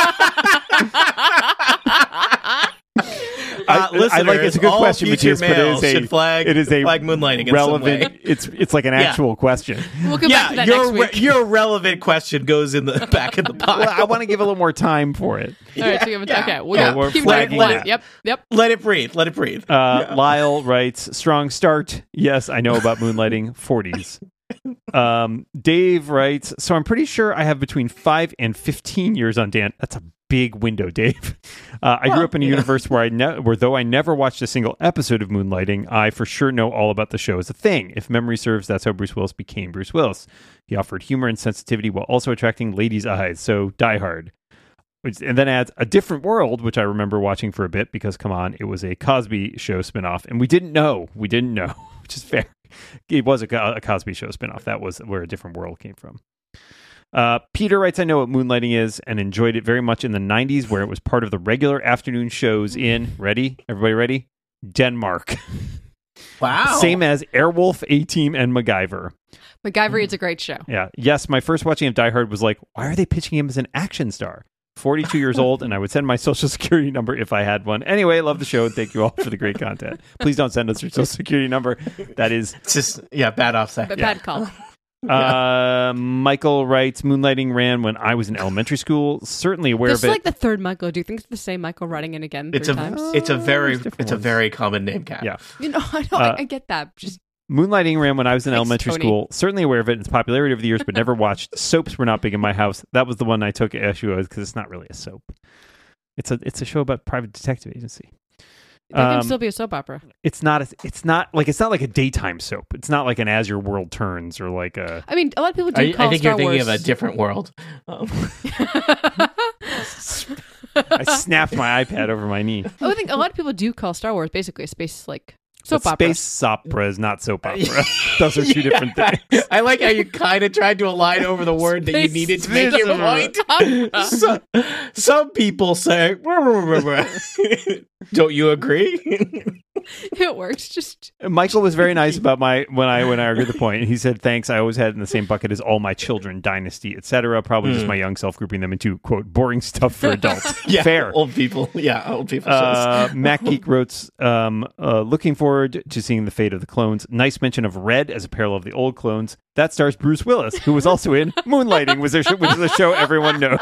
Uh, I- I like- it's a good all question, future Matthias, but it males is a- should flag, it is a flag Moonlighting in relevant. some way. It's it's like an Yeah. actual question. We'll come back to Yeah, that your next re- week. your relevant question goes in the back of the pile. Well, I want to give a little more time for it. All right, so you have a, Yeah. okay, we'll Yeah. We're keep flagging going. that. Yep, yep. Let it breathe. Let it breathe. Uh, Yeah. Lyle writes, strong start. Yes, I know about moonlighting. forties. Um, Dave writes, so I'm pretty sure I have between five and fifteen years on Dan. That's a big window, Dave. Uh, I grew Well, up in a yeah. universe where I ne- where though I never watched a single episode of Moonlighting, I for sure know all about the show as a thing. If memory serves, that's how Bruce Willis became Bruce Willis. He offered humor and sensitivity while also attracting ladies' eyes. So Die Hard. Which, and then adds A Different World, which I remember watching for a bit because, come on, it was a Cosby Show spinoff, and we didn't know. We didn't know, which is fair. It was a, a Cosby Show spinoff. That was where A Different World came from. Uh, Peter writes, I know what Moonlighting is and enjoyed it very much in the nineties where it was part of the regular afternoon shows in, ready? Everybody ready? Denmark. Wow. Same as Airwolf, A-Team, and MacGyver. MacGyver, it's a great show. Yeah. Yes, my first watching of Die Hard was like, why are they pitching him as an action star? forty-two years old, and I would send my social security number if I had one. Anyway, love the show, and thank you all for the great content. Please don't send us your social security number. That is... It's just, yeah, bad offset. But Yeah. bad call. Uh, Michael writes, Moonlighting ran when I was in elementary school. Certainly aware This is of it. like the third Michael. Do you think it's the same Michael writing it again It's three a times? it's a very There's different it's a ones. very common name, Cat. Yeah. You know, I know, Uh, I, I get that. Just Moonlighting ran when I was in Thanks, elementary Tony. school. Certainly aware of it and its popularity over the years, but never watched. Soaps were not big in my house. That was the one I took issue with because it's not really a soap. It's a it's a show about private detective agency. that can Um, still be a soap opera. It's not. A, it's not like it's not like a daytime soap. It's not like an As Your World Turns or like a. I mean, a lot of people do I, call I think Star you're thinking Wars. of a different world. Um, I snapped my iPad over my knee. I would think a lot of people do call Star Wars basically a space like soap But opera. Space opera is not soap opera. Those are two different yeah. things. I like how you kind of tried to align over the word that you Space- needed to make your point. Opera. So, some people say, don't you agree? It works. Just Michael was very nice about my when I when I argued the point. He said, "Thanks. I always had it in the same bucket as all my children, Dynasty, et cetera. Probably mm. just my young self grouping them into quote boring stuff for adults." Yeah, fair. Old people. Yeah, old people. Uh, Mac Geek wrote, um, uh, "Looking forward to seeing the fate of the clones. Nice mention of Red as a parallel of the old clones. That stars Bruce Willis, who was also in Moonlighting, was a sh- which is a show everyone knows."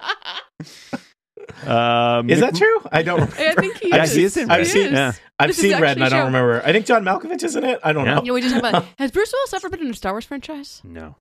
Um, is that true? I don't remember. I think he I've is. seen, I've I've seen, yeah. I've this seen Red and I don't show. remember. I think John Malkovich is in it. I don't yeah. know. You know, we just talk about, has Bruce Willis ever been in a Star Wars franchise? No.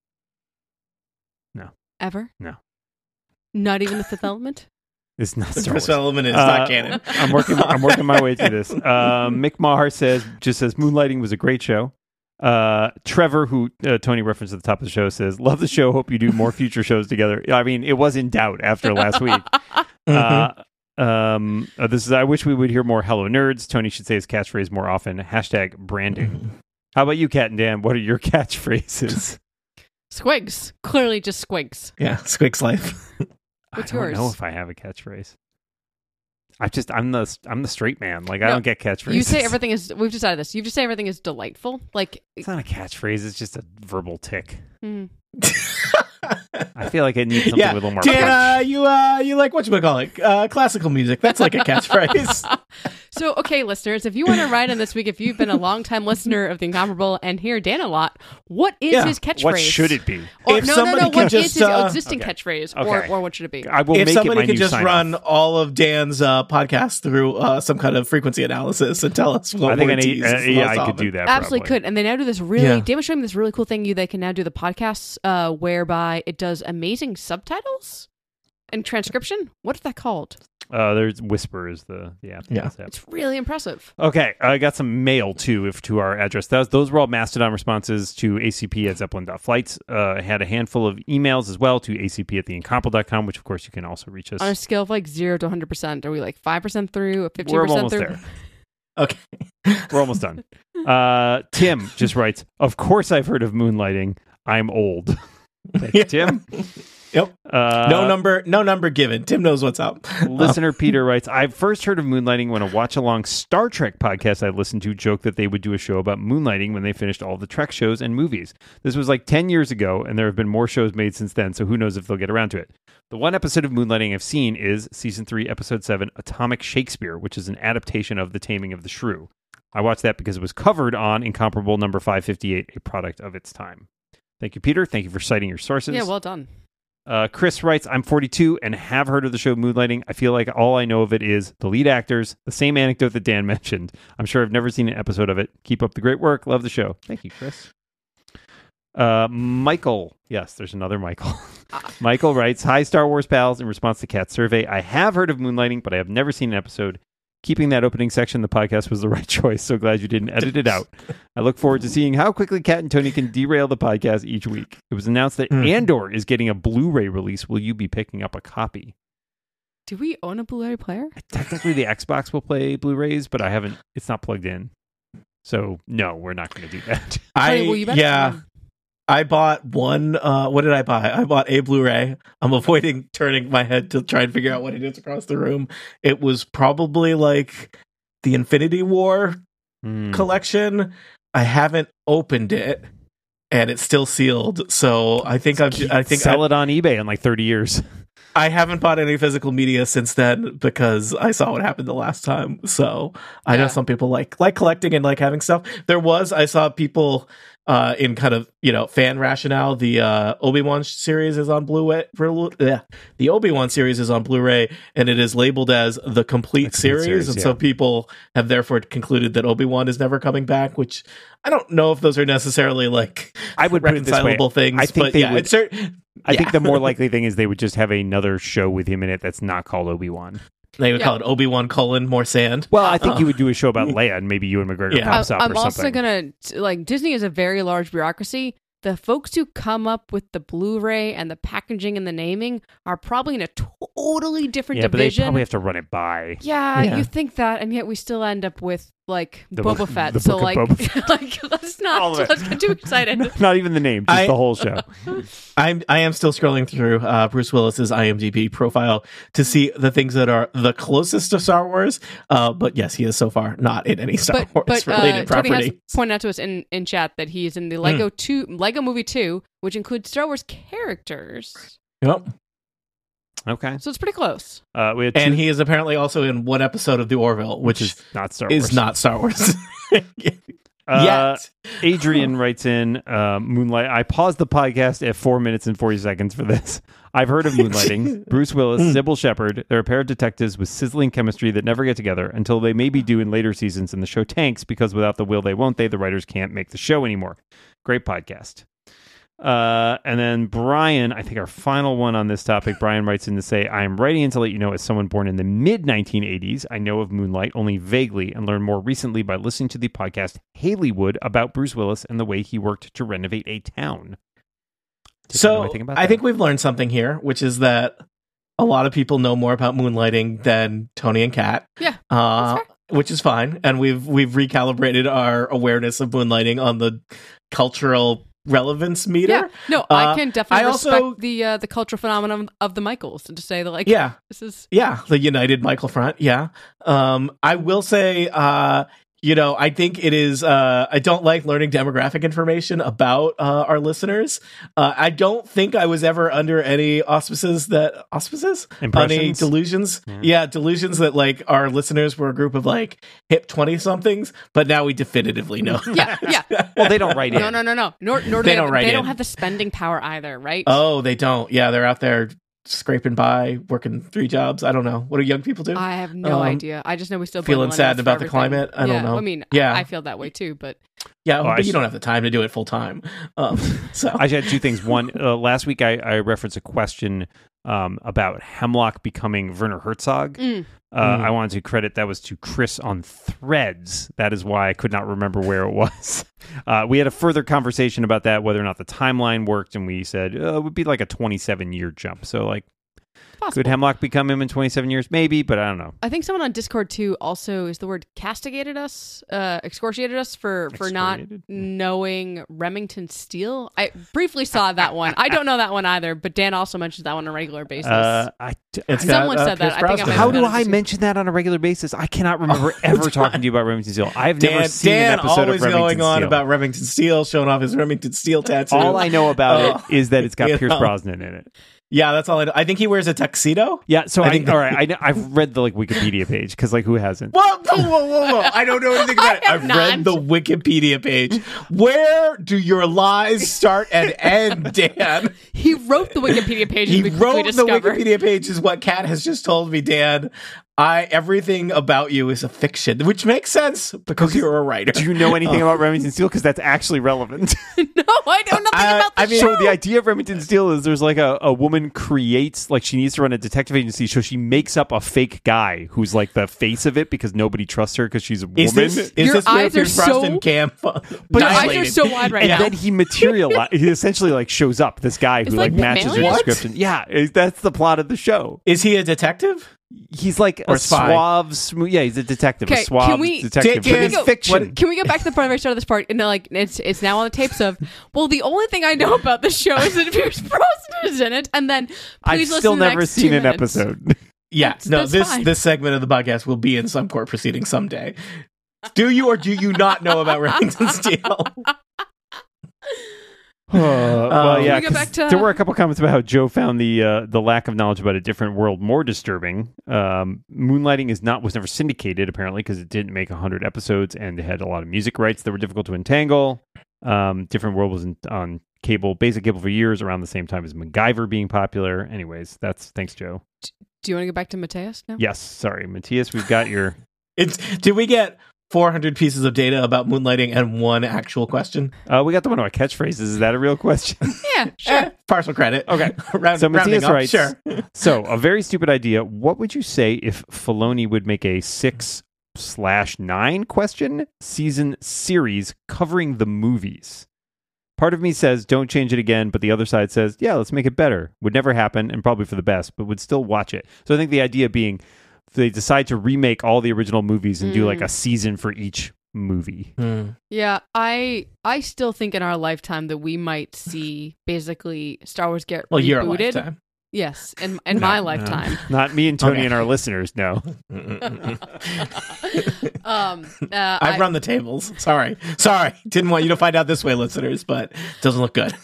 No. Ever? No. Not even the Fifth Element? It's not The Star Chris Wars. Element is Uh, not canon. I'm working. I'm working my way through this. Um, Mick Maher says, just says, Moonlighting was a great show. Uh, Trevor, who uh, Tony referenced at the top of the show, says, "Love the show. Hope you do more future shows together." I mean, it was in doubt after last week. Mm-hmm. Uh, um, uh, this is. I wish we would hear more "Hello Nerds." Tony should say his catchphrase more often. Hashtag branding. How about you, Kat and Dan? What are your catchphrases? Squigs. Clearly just squigs. Yeah, Squig's life. What's I don't yours? know if I have a catchphrase. I just I'm the I'm the straight man. Like I No, don't get catchphrases. You say everything is, we've decided this. You just say everything is delightful. Like, It's not a catchphrase. It's just a verbal tick. mm. I feel like I need something Yeah, with a little more. Dan, punch. uh, you uh, you like whatchamacallit? Uh, classical music. That's like a catchphrase. So, okay, listeners, if you want to write in this week, if you've been a long-time listener of The Incomparable and hear Dan a lot, what is Yeah. his catchphrase? What should it be? Or, If no, no, somebody no, can what is just, his uh, existing okay. catchphrase? Okay. Or, or what should it be? I will If make it somebody my could new just sign-off. run all of Dan's uh, podcast through uh, some kind of frequency analysis and tell us what I think I words need, he's uh, most yeah, I could often. do that. Absolutely probably. could. And they now do this really, Yeah. Dan was showing me this really cool thing. You They can now do the podcasts uh, whereby it does amazing subtitles and transcription. What's that called? Uh, there's Whisper is the the app. Yeah. That's it. It's really impressive. Okay, I got some mail too, if to our address. Those those were all Mastodon responses to A C P at Zeppelin dot flights. Uh, I had a handful of emails as well to A C P at the incomparable dot com, which of course you can also reach us. On a scale of like zero to one hundred percent, are we like five percent through, or fifteen We're percent almost through? there. Okay. We're almost done. Uh, Tim just writes, "Of course I've heard of Moonlighting. I'm old." Thank you, Tim. Yep. Uh, No number. No number given. Tim knows what's up. Listener Peter writes, I first heard of Moonlighting when a watch-along Star Trek podcast I listened to joked that they would do a show about moonlighting when they finished all the Trek shows and movies. This was like ten years ago, and there have been more shows made since then, so who knows if they'll get around to it. The one episode of Moonlighting I've seen is Season three, Episode seven, Atomic Shakespeare, which is an adaptation of The Taming of the Shrew. I watched that because it was covered on Incomparable number five fifty-eight, a product of its time. Thank you, Peter. Thank you for citing your sources. Yeah, well done. Uh, Chris writes, I'm forty-two and have heard of the show Moonlighting. I feel like all I know of it is the lead actors, the same anecdote that Dan mentioned. I'm sure I've never seen an episode of it. Keep up the great work. Love the show. Thank you, Chris. Uh, Michael. Yes, there's another Michael. Michael writes, Hi, Star Wars pals. In response to Kat's survey, I have heard of Moonlighting, but I have never seen an episode. Keeping that opening section of the podcast was the right choice. So glad you didn't edit it out. I look forward to seeing how quickly Kat and Tony can derail the podcast each week. It was announced that Mm. Andor is getting a Blu-ray release. Will you be picking up a copy? Do we own a Blu-ray player? Technically, the Xbox will play Blu-rays, but I haven't. It's not plugged in. So no, we're not going to do that. I Tony, will you bet yeah. some? I bought one. Uh, what did I buy? I bought a Blu-ray. I'm avoiding turning my head to try and figure out what it is across the room. It was probably like the Infinity War Hmm. collection. I haven't opened it, and it's still sealed. So I think I've. I think sell I, it on eBay in like thirty years. I haven't bought any physical media since then because I saw what happened the last time. So I know Yeah. some people like like collecting and like having stuff. There was I saw people uh, in kind of you know fan rationale. The uh, Obi-Wan series is on Blu-ray. Yeah, the Obi-Wan series is on Blu-ray, and it is labeled as the complete, complete series, series, and yeah. so people have therefore concluded that Obi-Wan is never coming back. Which I don't know if those are necessarily like I would put it this way. reconcilable things. I think but they yeah, would- it's certain. I Yeah. think the more likely thing is they would just have another show with him in it that's not called Obi-Wan. They would Yeah. call it Obi-Wan colon more sand. Well, I think Oh. you would do a show about Leia, and maybe Ewan McGregor Yeah. pops up I'm or also something. gonna t- like Disney is a very large bureaucracy. The folks who come up with the Blu-ray and the packaging and the naming are probably in a totally different yeah, but they division. probably have to run it by. yeah, Yeah. you think that, and yet we still end up with like The Boba book- Fett. the So book of like, Boba like let's All of not it. let's get too excited. Not even the name, just I- the whole show. I'm I am still scrolling through uh, Bruce Willis's IMDb profile to see the things that are the closest to Star Wars. Uh, but yes, he is so far not in any Star But Wars but uh, related Tony has property. pointed out to us in, in chat that he is in the Lego two Lego Movie two, which includes Star Wars characters. Yep. Okay. So it's pretty close. Uh, we had two, And he is apparently also in one episode of The Orville, which, which is, is not Star Wars. is not Star Wars. Uh, Yet. Adrian writes in uh, Moonlight. I paused the podcast at four minutes and forty seconds for this. I've heard of moonlighting. Bruce Willis, Sybil Shepherd. They're a pair of detectives with sizzling chemistry that never get together until they maybe do in later seasons, and the show tanks because without the will they won't they, the writers can't make the show anymore. Great podcast. Uh, and then Brian, I think our final one on this topic, Brian writes in to say, I am writing in to let you know, as someone born in the mid nineteen eighties, I know of Moonlight only vaguely and learned more recently by listening to the podcast Haleywood about Bruce Willis and the way he worked to renovate a town. Did you know So anything about I that? think we've learned something here, which is that a lot of people know more about moonlighting than Tony and Kat. Yeah, Uh, that's which is fine, and we've we've recalibrated our awareness of moonlighting on the cultural relevance meter. Yeah, no, Uh, I can definitely I respect also- the uh, the cultural phenomenon of the Michaels and to say that like, Yeah, this is yeah, the United Michael Front. Yeah, um, I will say, uh, you know, I think it is. Uh, I don't like learning demographic information about uh, our listeners. Uh, I don't think I was ever under any auspices that auspices any Impressions? delusions. Yeah. Yeah. delusions that like our listeners were a group of like hip twenty somethings. But now we definitively know. yeah, yeah. Well, they don't write in. No, no, no, no. Nor, nor do They they, don't have, write they in. don't have the spending power either, right? Oh, they don't. Yeah, they're out there scraping by, working three jobs. I don't know. What do young people do? I have no Um, idea. I just know we still blame feeling millennials sad for about the everything. climate? I don't Yeah, know. I mean, Yeah. I, I feel that way too, but Yeah, Oh, but I you should- don't have the time to do it full time. Um, so I had two things. One, uh, last week I, I referenced a question um, about Hemlock becoming Werner Herzog. mm, Uh, Mm. I wanted to credit that was to Chris on Threads. That is why I could not remember where it was. Uh, we had a further conversation about that, whether or not the timeline worked, and we said uh, it would be like a twenty-seven year jump. So, like, possible. could Hemlock become him in twenty-seven years? Maybe, but I don't know. I think someone on Discord too also is the word castigated us, uh, excoriated us for for not Excoriated? knowing Remington Steele. I briefly saw that one. I don't know that one either, but Dan also mentions that one on a regular basis. Uh, I, It's I- got, Someone uh, said that. Pierce I think I Brosnan. might how have do got it I too. mention that on a regular basis? I cannot remember ever talking to you about Remington Steele. I've never Dan, seen Dan an episode always of Remington going on Steele. about Remington Steele, showing off his Remington Steele tattoo. All I know about Oh. it is that it's got You Pierce know. Brosnan in it. Yeah, that's all I know. I think he wears a tuxedo. Yeah, so I I, think- all right, I, know- I've read the like Wikipedia page because like who hasn't? Whoa, whoa, whoa, whoa, whoa. I don't know anything about it. I have I've not. read the Wikipedia page. Where do your lies start and end, Dan? He wrote the Wikipedia page. He we quickly wrote the discovered. Wikipedia page is what Kat has just told me, Dan. I everything about you is a fiction, which makes sense because you're a writer. Do you know anything about Remington Steele? Because that's actually relevant. No, I know nothing I- about the I mean- show. So the idea of Remington Steele is there's like a, a woman creates, like she needs to run a detective agency, so she makes up a fake guy who's like the face of it because nobody trusts her because she's a woman. Is this is Your this where eyes are Pierce Brosnan so- camp? But your eyes are dilated? so wide right and now. then he materializes. He essentially like shows up. This guy who It's like, like matches her Pygmalion? What? description. Yeah, it- that's the plot of the show. Is he a detective? He's like Or a spy. suave, smooth. Yeah, he's a detective. Okay, a suave can we- detective. Can- but it's can we go- fiction. what- Can we get back to the part where I started this part? And they're like, it's it's now on the tapes of. Well, the only thing I know about the show is that Pierce Brosnan is in it, and then please I've listen still to the never next seen two an minutes. episode. Yeah, That's- no. that's this fine. this segment of the podcast will be in some court proceeding someday. Do you or do you not know about Remington Steele? Uh, well, Um, yeah, Can we go 'cause back to- there were a couple comments about how Joe found the uh, the lack of knowledge about a different world more disturbing. Um, Moonlighting is not was never syndicated apparently because it didn't make a hundred episodes and it had a lot of music rights that were difficult to entangle. Um, different world was in, on cable, basic cable for years around the same time as MacGyver being popular. Anyways, that's thanks, Joe. Do you want to go back to Mateus now? Yes, sorry, Matthias, we've got your. It's did we get four hundred pieces of data about moonlighting and one actual question? Uh, we got the one about catchphrases. Is that a real question? Yeah, sure. Eh, partial credit. Okay. Round, So rounding Matthias up, writes, sure. So, a very stupid idea. What would you say if Filoni would make a six slash nine question season series covering the movies? Part of me says don't change it again, but the other side says, yeah, let's make it better. Would never happen and probably for the best, but would still watch it. So I think the idea being they decide to remake all the original movies and Mm. do like a season for each movie. Mm. Yeah, I I still think in our lifetime that we might see basically Star Wars get Well, your rebooted. lifetime. Yes, in in No, my no. lifetime. Not me and Tony Okay. and our listeners. No. um, uh, I've I- run the tables. Sorry. Sorry. Didn't want you to find out this way, listeners, but it doesn't look good.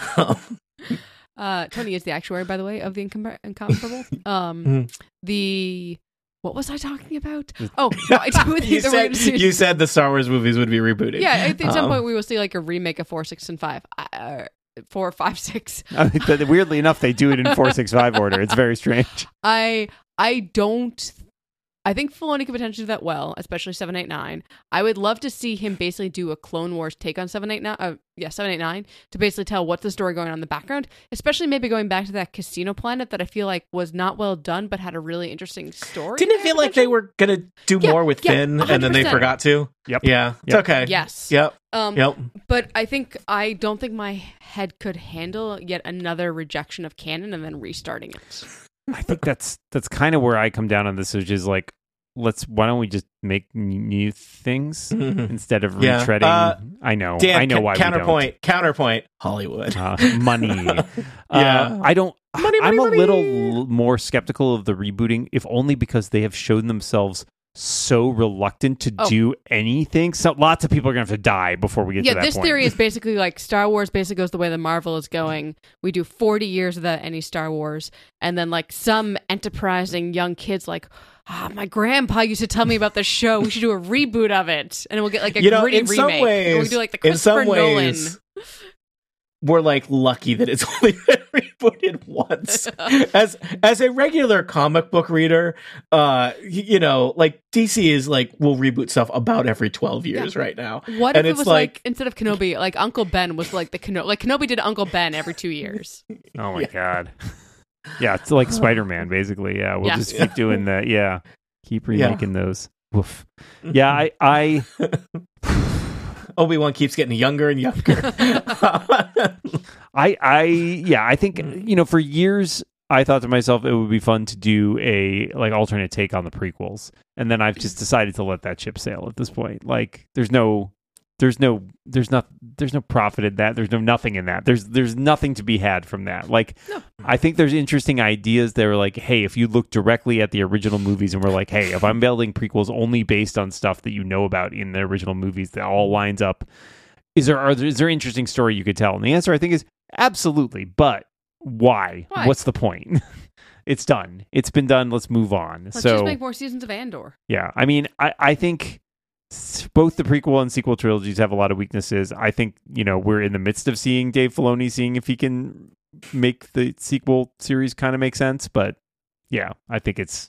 Uh, Tony is the actuary, by the way, of the Incom- Incomparable. Um, Mhm. the what was I talking about? Oh, no, I do with you, that we're said, gonna see- you said the Star Wars movies would be rebooted. Yeah, I think at some Um, point we will see like a remake of four, six, and five. Uh, four, five, six. I mean, but weirdly enough, they do it in four six five order. It's very strange. I I don't. I think Filoni could potentially do that well, especially seven eight nine. I would love to see him basically do a Clone Wars take on seven eight nine. Uh, yeah, seven eight nine to basically tell what's the story going on in the background, especially maybe going back to that casino planet that I feel like was not well done but had a really interesting story. Didn't it there, feel like they potentially? were going to do Yeah, more with yeah, Finn one and then they hundred percent. forgot to? Yep. Yeah. It's Yep. okay. Yes. Yep. Um, Yep. But I think I don't think my head could handle yet another rejection of canon and then restarting it. I think that's that's kind of where I come down on this, which is like, let's why don't we just make n- new things Mhm. instead of Yeah. retreading? Uh, I know, Dan, I know ca- why counterpoint. Counterpoint. Hollywood. we don't. Uh, money. Yeah. Uh, I don't. Money, I'm money, a money. little l- more skeptical of the rebooting, if only because they have shown themselves so reluctant to Oh. do anything. So lots of people are gonna have to die before we get Yeah, to that this point. theory is basically like Star Wars basically goes the way that Marvel is going. We do forty years without any Star Wars, and then like some enterprising young kids like, ah, my grandpa used to tell me about the show. We should do a reboot of it, and we'll get like a You know, gritty in some remake. Or we ways- do like the in some Christopher Nolan. ways- We're like lucky that it's only been rebooted once. As as a regular comic book reader, uh, y- you know, like D C is like will reboot stuff about every twelve years right now. What And if it it's was like, like- instead of Kenobi, like Uncle Ben was like the Kenobi, like Kenobi did Uncle Ben every two years. Oh my Yeah. god. Yeah, it's like Spider-Man, basically. Yeah, we'll Yeah. just keep doing that. Yeah, keep Yeah. remaking those. Woof. Yeah, I, I Obi-Wan keeps getting younger and younger. I, I, yeah, I think, you know, for years I thought to myself it would be fun to do a like alternate take on the prequels, and then I've just decided to let that ship sail at this point. Like, there's no, there's no, there's not, there's no profit in that. There's no nothing in that. There's, there's nothing to be had from that. Like, No. I think there's interesting ideas that are like, hey, if you look directly at the original movies and we're like, hey, if I'm building prequels only based on stuff that you know about in the original movies that all lines up, is there, are there is there interesting story you could tell? And the answer I think is absolutely. But why? Why? What's the point? It's done. It's been done. Let's move on. Let's so just make more seasons of Andor. yeah, I mean, I, I think s- both the prequel and sequel trilogies have a lot of weaknesses. I think, you know, we're in the midst of seeing Dave Filoni, seeing if he can make the sequel series kind of make sense. But yeah, I think it's,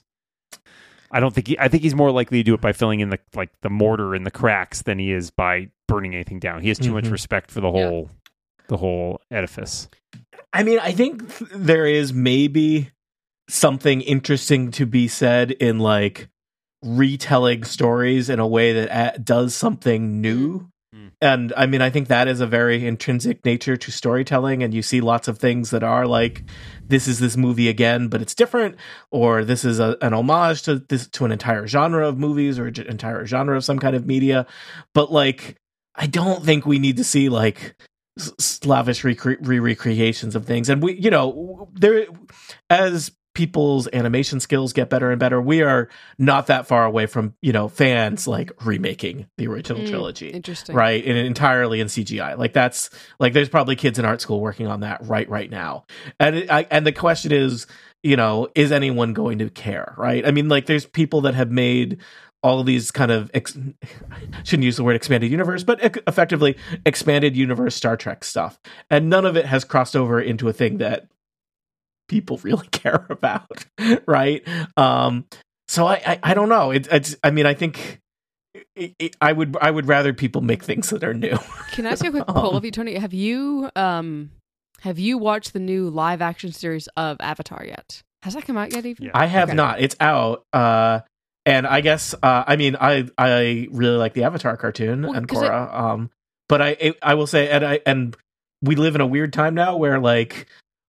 I don't think he, I think he's more likely to do it by filling in the, like the mortar and the cracks than he is by burning anything down. He has too much Mhm. respect for the Yeah. whole, the whole edifice. I mean, I think th- there is maybe something interesting to be said in like retelling stories in a way that a- does something new. Mm. And I mean, I think that is a very intrinsic nature to storytelling. And you see lots of things that are like, this is this movie again, but it's different, or this is a, an homage to this to an entire genre of movies or an entire genre of some kind of media. But like, I don't think we need to see like s- slavish recre- re-recreations of things. And we, you know, there as people's animation skills get better and better, we are not that far away from, you know, fans like remaking the original Mm, trilogy. Interesting. Right, and entirely in C G I. Like that's like there's probably kids in art school working on that right right now. And it, I, and the question is, you know, is anyone going to care? Right? I mean, like there's people that have made all of these kind of ex- I shouldn't use the word expanded universe, but ec- effectively expanded universe Star Trek stuff, and none of it has crossed over into a thing that people really care about. Right? Um, so I, I I don't know. It, it's I mean I think. It, it, I would I would rather people make things that are new. Can I ask you a quick poll of you, Tony? Have you um have you watched the new live action series of Avatar yet? Has that come out yet? Even Yeah. I have Okay. not. It's out. Uh, and I guess uh, I mean I I really like the Avatar cartoon Well, and 'cause it- Korra. Um, but I I will say and I and we live in a weird time now where like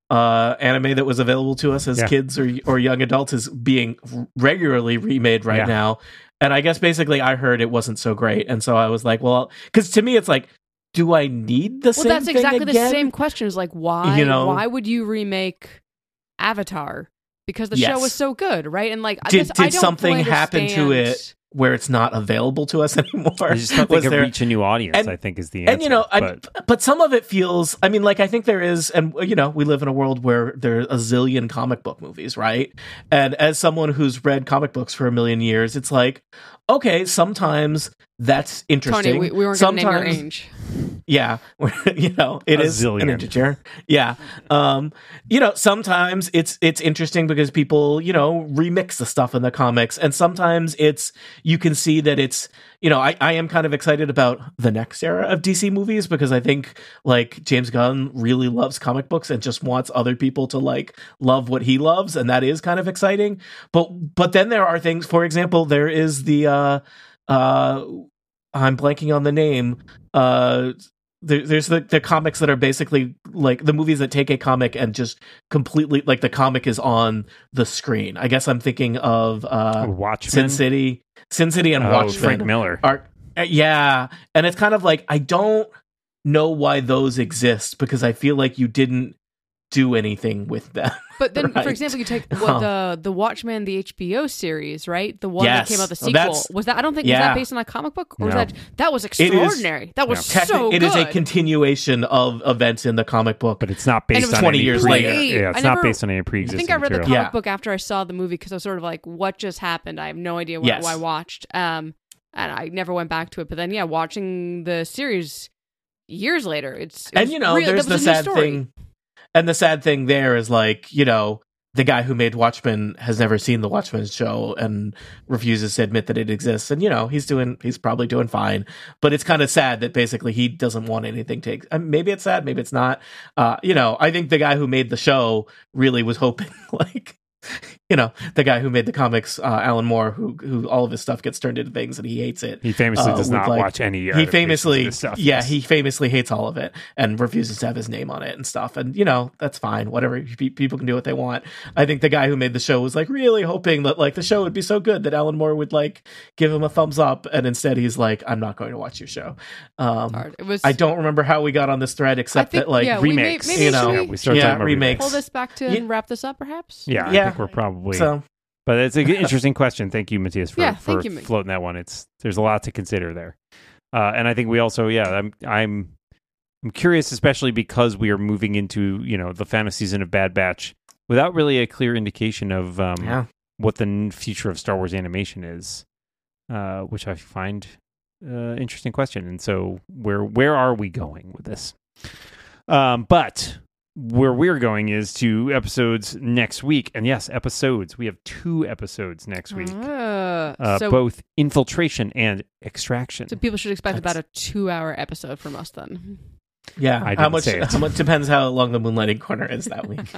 uh, anime that was available to us as Yeah. kids or or young adults is being regularly remade right Yeah. now. And I guess basically I heard it wasn't so great, and so I was like, well, because to me it's like, do I need the Well, same that's thing exactly again? the same question. Is like, why? You know? Why would you remake Avatar? Because the Yes. show was so good, right? And like, I Did, guess I did don't something fully happen to understand- it where it's not available to us anymore? I just thought they Was could there- reach a new audience, and- I think is the answer. And you know, I, but but some of it feels. I mean, like I think there is, and you know, we live in a world where there are a zillion comic book movies, right? And as someone who's read comic books for a million years, it's like, okay, sometimes that's interesting. Tony, we, we weren't going to name your Sometimes- age. Yeah, you know, it A is zillion. an integer. Yeah, um, you know, sometimes it's it's interesting because people, you know, remix the stuff in the comics, and sometimes it's you can see that it's, you know, I, I am kind of excited about the next era of D C movies because I think like James Gunn really loves comic books and just wants other people to like love what he loves, and that is kind of exciting. But but then there are things, for example, there is the uh, uh, I'm blanking on the name. Uh, there, there's the, the comics that are basically like the movies that take a comic and just completely like the comic is on the screen. I guess I'm thinking of uh, Watchmen, Sin City, Sin City, and oh, Watchmen. Frank Miller. Are uh, yeah, and it's kind of like I don't know why those exist because I feel like you didn't do anything with them. But then, Right. for example, you take what, Huh. the the Watchmen, the H B O series, right? The one Yes. that came out, the Well, sequel. that's- Was that? I don't think was yeah. that based on a comic book, or was No. that that was is- extraordinary? that was yeah. so Techni- it good. is a continuation of events in the comic book. But it's not And it based was on twenty any years pre- later. Yeah, it's I not never- based on any I pre-existing think I read the material. comic Yeah. book after I saw the movie because I was sort of like, "What just happened?" I have no idea what, Yes. what I watched, um, and I never went back to it. But then, yeah, watching the series years later, it's it And was you know, real- there's that the was a new sad story. thing. And the sad thing there is like, you know, the guy who made Watchmen has never seen the Watchmen show and refuses to admit that it exists. And you know, he's doing, he's probably doing fine. But it's kind of sad that basically he doesn't want anything to. I mean, maybe it's sad, maybe it's not. Uh, you know, I think the guy who made the show really was hoping, like, you know, the guy who made the comics, uh, Alan Moore, who who all of his stuff gets turned into things and he hates it. He famously Uh, does with, not like- watch any. He adaptations of famously, this stuff. yeah, Yes. he famously hates all of it and refuses to have his name on it and stuff. And you know, that's fine. Whatever, Pe- people can do what they want. I think the guy who made the show was like really hoping that like the show would be so good that Alan Moore would like give him a thumbs up, and instead he's like, "I'm not going to watch your show." Um, Hard. It was. I don't remember how we got on this thread, except think- that like yeah, we may- remakes. maybe you should know, yeah, we we started yeah, talking about remakes. pull this back to Yeah. and wrap this up, perhaps. Yeah, I Yeah. think we're probably. so. But it's an interesting question. Thank you, Matthias, for, Yeah, for thank you, Mick. floating that one. It's there's a lot to consider there, uh, and I think we also, yeah, I'm I'm I'm curious, especially because we are moving into you know the final season of Bad Batch without really a clear indication of um, Yeah. what the n- future of Star Wars animation is, uh, which I find uh, interesting question. And so, where where are we going with this? Um, but where we're going is to episodes next week, and yes, episodes. We have two episodes next week, Ah, uh, so, both infiltration and extraction. so people should expect That's- about a two-hour episode from us then. Yeah, I how didn't much? say it. How much depends how long the Moonlighting Corner is that week.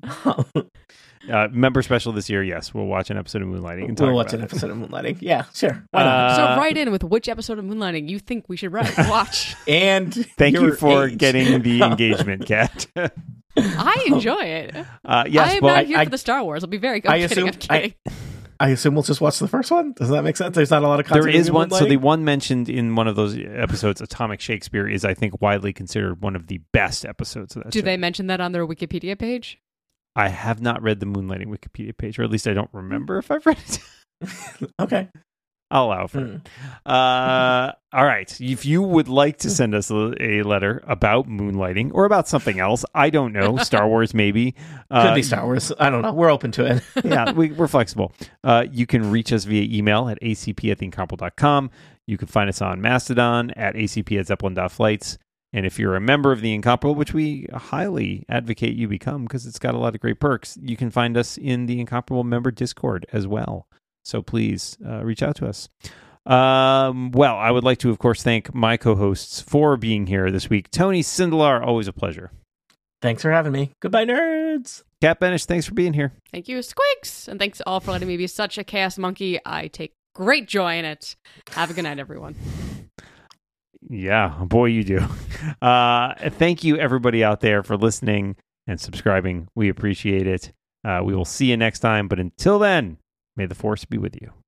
Uh, member special this year, yes, we'll watch an episode of Moonlighting. And talk we'll watch about an it. episode of Moonlighting. Yeah, sure. Why not? Uh, so write in with which episode of Moonlighting you think we should write, watch. And Thank you your for age. getting the engagement, Kat. I enjoy it. Uh, yes, I am well, not here I- for the Star Wars. I'll be very. I'm I kidding. assume- I'm kidding. I assume we'll just watch the first one. Does that make sense? There's not a lot of there content. is in one. So the Moonlighting? one mentioned in one of those episodes, Atomic Shakespeare, is I think widely considered one of the best episodes of that Do show. they mention that on their Wikipedia page? I have not read the Moonlighting Wikipedia page, or at least I don't remember if I've read it. Okay. I'll allow for Mm. it. Uh, all right. If you would like to send us a, a letter about moonlighting or about something else, I don't know, Star Wars maybe. Could Uh, be Star Wars. I don't know. We're open to it. yeah, we, we're flexible. Uh, you can reach us via email at a c p at the incomparable dot com. You can find us on Mastodon at a c p at zeppelin dot flights. And if you're a member of the Incomparable, which we highly advocate you become because it's got a lot of great perks, you can find us in the Incomparable member Discord as well. So please uh, reach out to us. Um, well, I would like to, of course, thank my co-hosts for being here this week. Tony Sindelar, always a pleasure. Thanks for having me. Goodbye, nerds. Kat Benish, thanks for being here. Thank you, Squeaks, and thanks all for letting me be such a chaos monkey. I take great joy in it. Have a good night, everyone. Yeah, boy, you do. Uh, thank you, everybody out there, for listening and subscribing. We appreciate it. Uh, we will see you next time. But until then, may the force be with you.